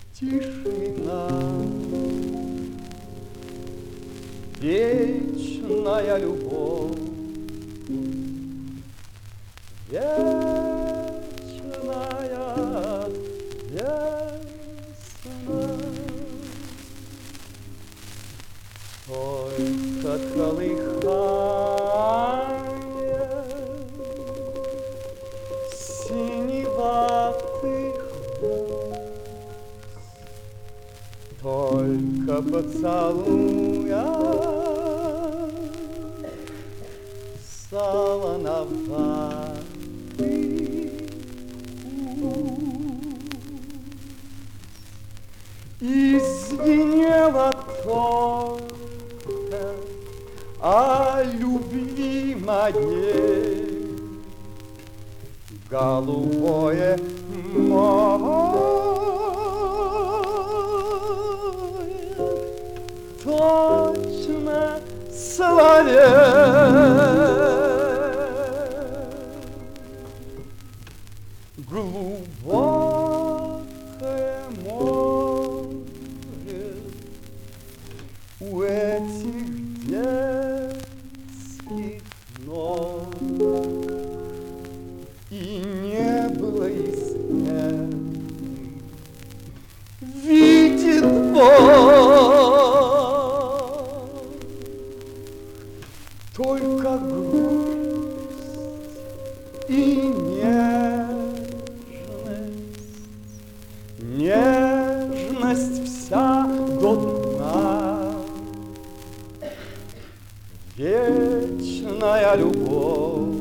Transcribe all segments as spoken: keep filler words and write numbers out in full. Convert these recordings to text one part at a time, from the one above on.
тишина, вечная любовь, вечная весна. Только колыхание синеватых волос, только поцелуя солоноватый вкус. И звенело только о любви моей голубое море, точно соловей. Глубокое море у этих детских ног, и не было измены, видит Бог, только грусть и нежность, нежность вся до дна, вечная любовь,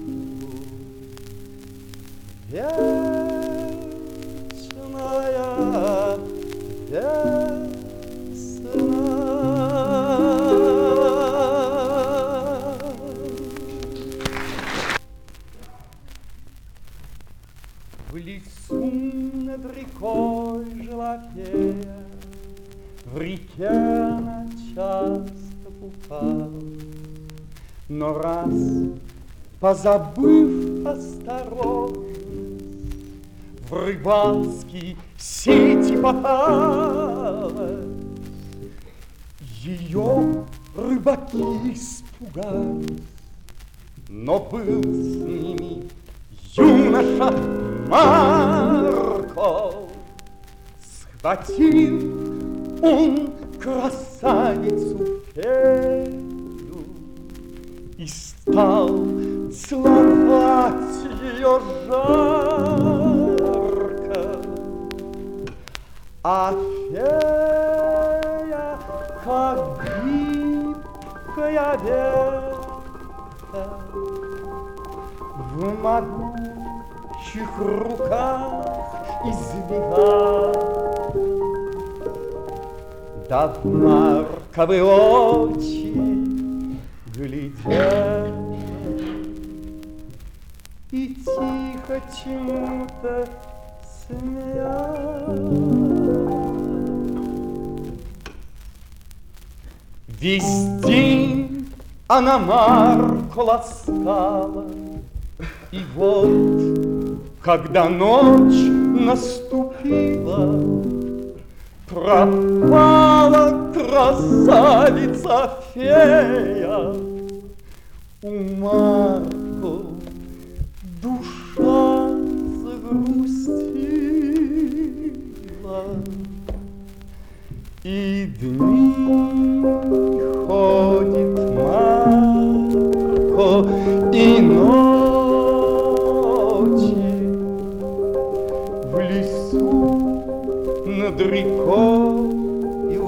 вечная весна. В лесу над рекой жила фея, в реке она часто купалась, но раз, позабыв осторожность, в рыбацкие сети попалась. Ее рыбаки испугались, но был с ними юноша Марко. Схватил он красавицу фею и стал целовать ее жарко, а фея, как гибкая ветка, в могучих руках извивалась, да в Марковы очи глядела и тихо чему-то смеялась. Весь день она Марку ласкала, и вот, когда ночь наступила, пропала красавица фея. У Марку душа загрустила, и дни ходит Марко, и ночи в лесу над рекою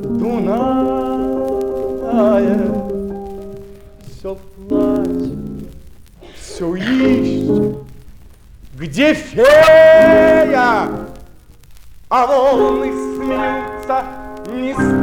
Дуная все плачет, все ищет, где фея, а волны смеются не